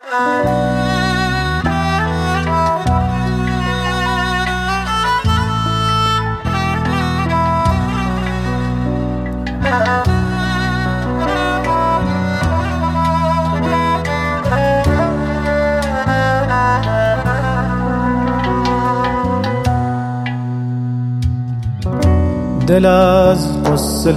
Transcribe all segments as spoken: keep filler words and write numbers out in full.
دل از غصه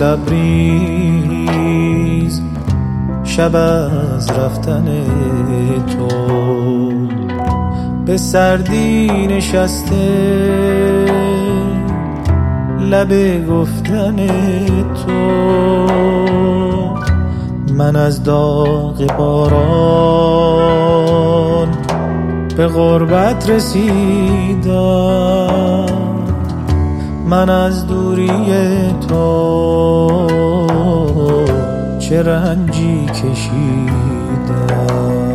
لبریز، شب از رفتن تو به سردی نشسته، لب گفتن تو. من از داغ باران به غربت رسیدم، من از دوری تو چه رنجی کشیدم.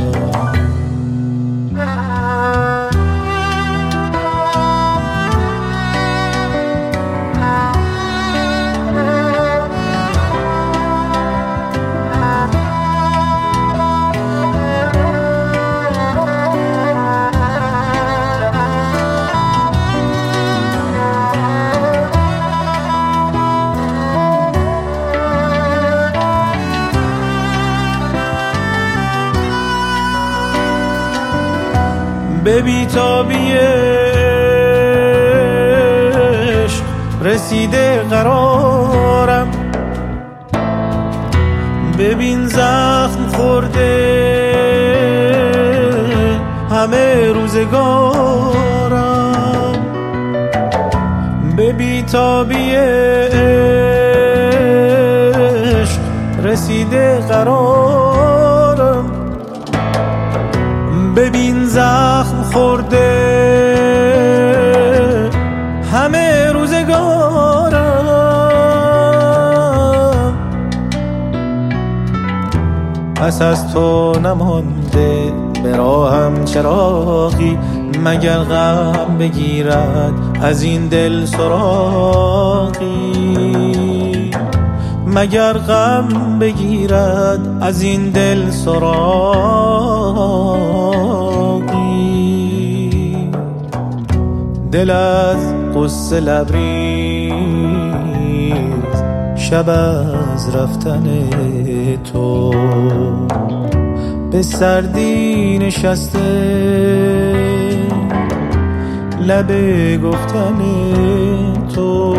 به بی‌تابی عشق رسیده قرارم، ببین زخم خورده همه روزگارم. به بی‌تابی عشق رسیده قرارم، ببین زخم خورده همه روزگارم. پس از تو نمانده به راهم چراغی، مگر غم بگیرد از این دل سراغی، مگر غم بگیرد از این دل سراغی. دل از غصه لبریز، شب از رفتن تو به سردی نشسته، لب گفتن تو.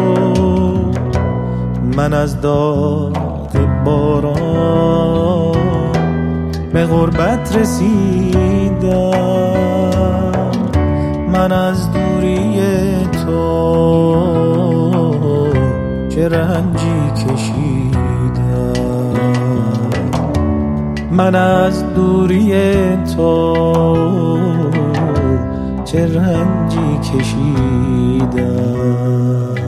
من از داغ باران به غربت رسیدم، من از دوری تو چه رنجی کشیدم. من از دوری تو چه رنجی کشیدم.